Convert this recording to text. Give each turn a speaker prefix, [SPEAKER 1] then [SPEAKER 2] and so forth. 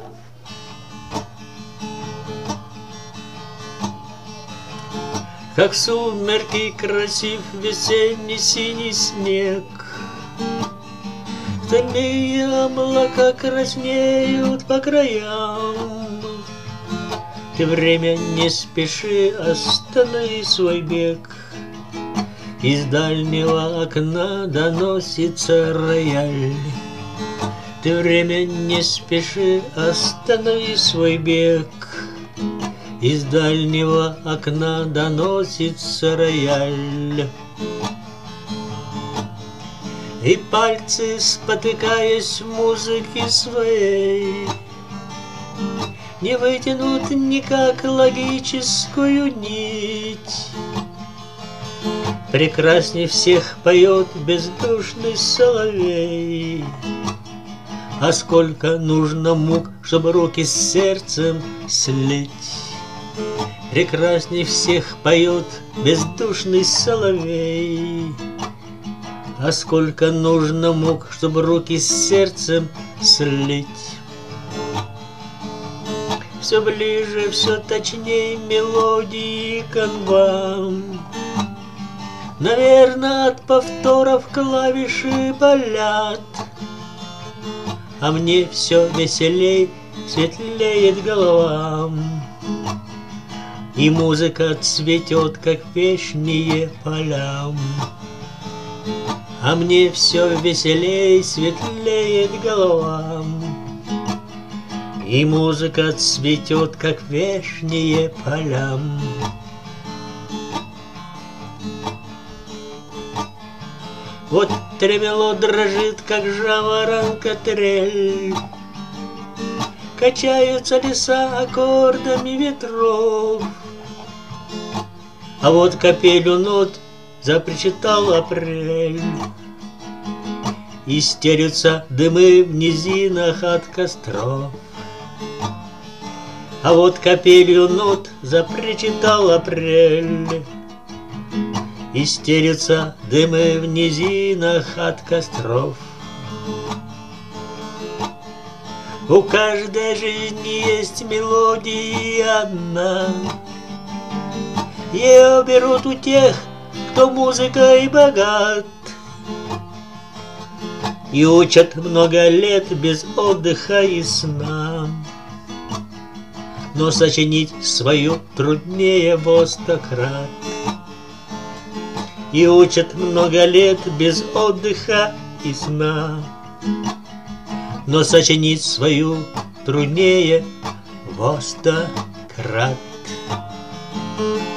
[SPEAKER 1] Как в сумерки красив весенний синий снег, стальные облака краснеют по краям. Ты, время, не спеши, останови свой бег. Из дальнего окна доносится рояль. Ты, время, не спеши, останови свой бег. Из дальнего окна доносится рояль. И пальцы, спотыкаясь в музыке своей, не вытянут никак логическую нить. Прекрасней всех поет бездушный соловей. А сколько нужно мук, чтобы руки с сердцем слить. Прекрасней всех поет бездушный соловей. А сколько нужно мук, чтобы руки с сердцем слить. Все ближе, все точнее мелодии канвам. Наверное, от повторов клавиши болят. А мне все веселей, светлеет головам. И музыка цветет, как вешние полям. А мне все веселей, светлеет головам. И музыка цветет, как вешние полям. Вот тремело дрожит, как жаворонка трель. Качаются леса аккордами ветров. А вот капелью нот запричитал апрель. И стерются дымы в низинах от костров. А вот капелью нот запричитал апрель. И стерются дымы в низинах от костров. У каждой жизни есть мелодия одна. Ее берут у тех, кто музыкой богат. И учат много лет без отдыха и сна. Но сочинить свою труднее во 100 крат. И учат много лет без отдыха и сна. Но сочинить свою труднее во 100 крат.